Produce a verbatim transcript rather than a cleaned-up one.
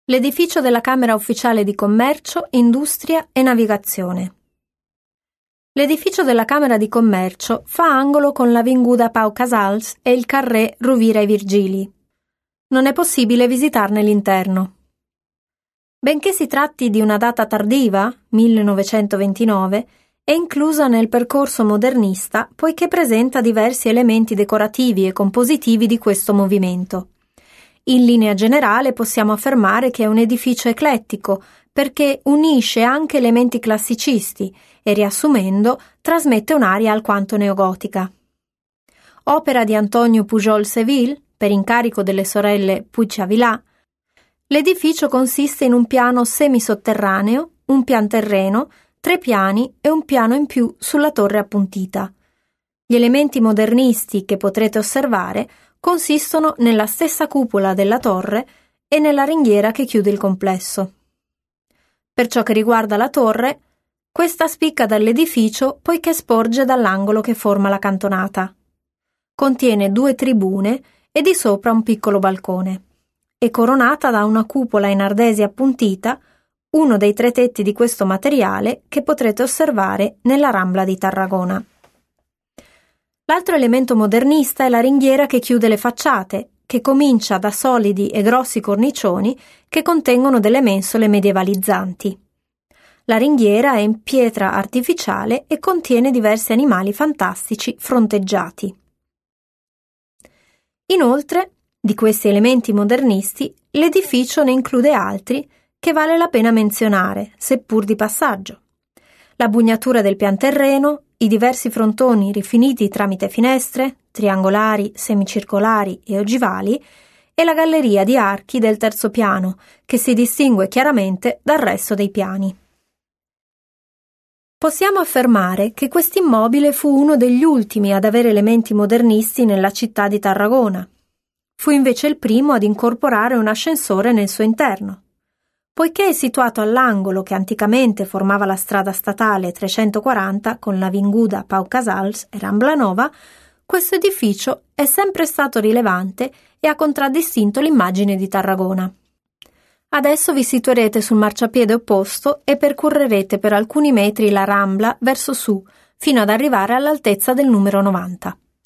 L'edificio della Camera Ufficiale di Commercio, Industria e Navigazione. L'edificio della Camera di Commercio fa angolo con l'Avinguda Pau Casals e il Carré Rovira e Virgili. Non è possibile visitarne l'interno. Benché si tratti di una data tardiva, millenovecentoventinove, è inclusa nel percorso modernista poiché presenta diversi elementi decorativi e compositivi di questo movimento. In linea generale possiamo affermare che è un edificio eclettico perché unisce anche elementi classicisti e, riassumendo, trasmette un'aria alquanto neogotica. Opera di Antonio Pujol Seville, per incarico delle sorelle Puig-Avilà, l'edificio consiste in un piano semisotterraneo, un pianterreno, tre piani e un piano in più sulla torre appuntita. Gli elementi modernisti che potrete osservare consistono nella stessa cupola della torre e nella ringhiera che chiude il complesso. Per ciò che riguarda la torre, questa spicca dall'edificio poiché sporge dall'angolo che forma la cantonata. Contiene due tribune e di sopra un piccolo balcone. È coronata da una cupola in ardesia appuntita, uno dei tre tetti di questo materiale che potrete osservare nella Rambla di Tarragona. L'altro elemento modernista è la ringhiera che chiude le facciate, che comincia da solidi e grossi cornicioni che contengono delle mensole medievalizzanti. La ringhiera è in pietra artificiale e contiene diversi animali fantastici fronteggiati. Inoltre, di questi elementi modernisti, l'edificio ne include altri che vale la pena menzionare, seppur di passaggio. La bugnatura del pianterreno, i diversi frontoni rifiniti tramite finestre, triangolari, semicircolari e ogivali, e la galleria di archi del terzo piano, che si distingue chiaramente dal resto dei piani. Possiamo affermare che quest'immobile fu uno degli ultimi ad avere elementi modernisti nella città di Tarragona. Fu invece il primo ad incorporare un ascensore nel suo interno. Poiché è situato all'angolo che anticamente formava la strada statale trecentoquaranta con l'Avinguda Pau Casals e Rambla Nova, questo edificio è sempre stato rilevante e ha contraddistinto l'immagine di Tarragona. Adesso vi situerete sul marciapiede opposto e percorrerete per alcuni metri la Rambla verso su, fino ad arrivare all'altezza del numero novanta.